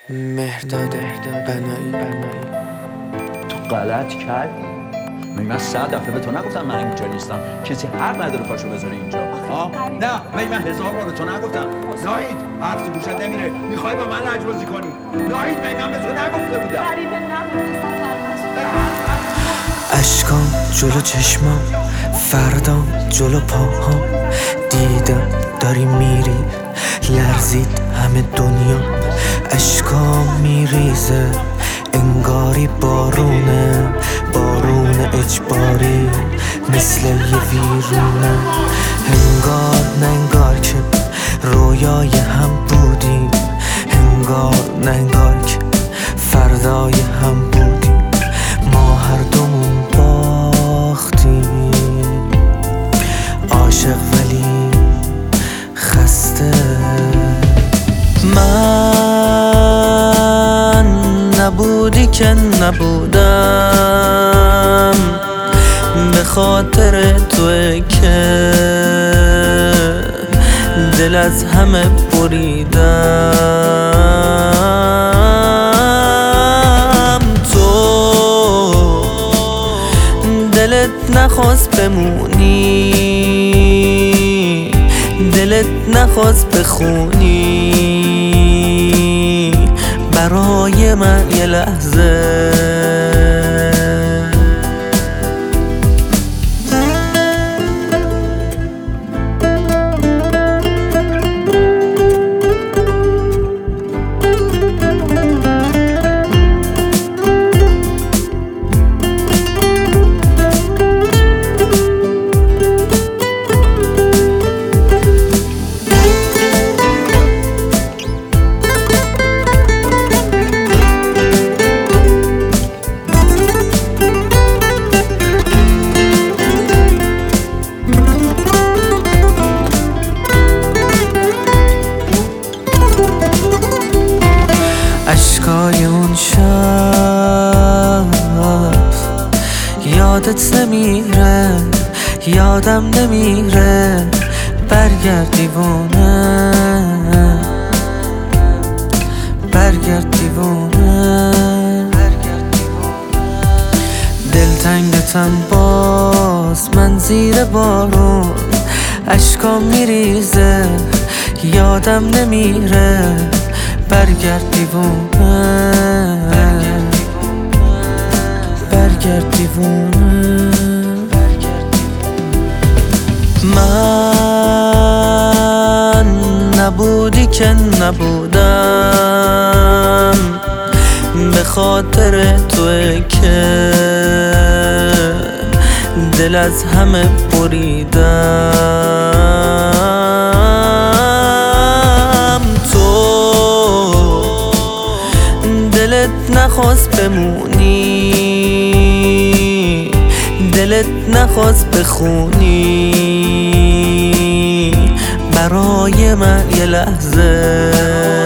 مهرداد بنایی تو غلط کردی. من 100 دفعه به تو نگفتم من اینجا نیستم، کسی حق نداره پاشو بذاره اینجا. نه من 1000 بار به تو نگفتم. ناهید حرف تو گوشت نمیره، میخوای با من لجبازی کنی. ناهید من به تو نگفته بودم. اشکام جلو چشمام، فردام جلو پاهام، دیدم داری میری، لرزید همه دنیا. اشکام میریزه انگاری بارونه، بارون اجباری مثل یه ویرونه. انگار نه انگار که رویای هم بودیم، انگار نه انگار که فردای هم بودیم. ما هر دومون باختیم، عاشق ولی خسته. من نبودی که نبودم، به خاطر توئه که دل از همه بریدم. تو دلت نخواست بمونی، دلت نخواست بخونی برای من یه لحظه. اشکای اون شب یادت نمیره، یادم نمیره. برگرد دیوانه، برگرد دیوانه. دلتنگتم باز من زیر بارون، اشکام میریزه یادم نمیره. برگرد دیوانه، برگرد دیوانه. من نبودی که نبودم، به خاطر توئه که دل از همه بریدم. دلت نخواست بمونی، دلت نخواست بخونی برای من یه لحظه.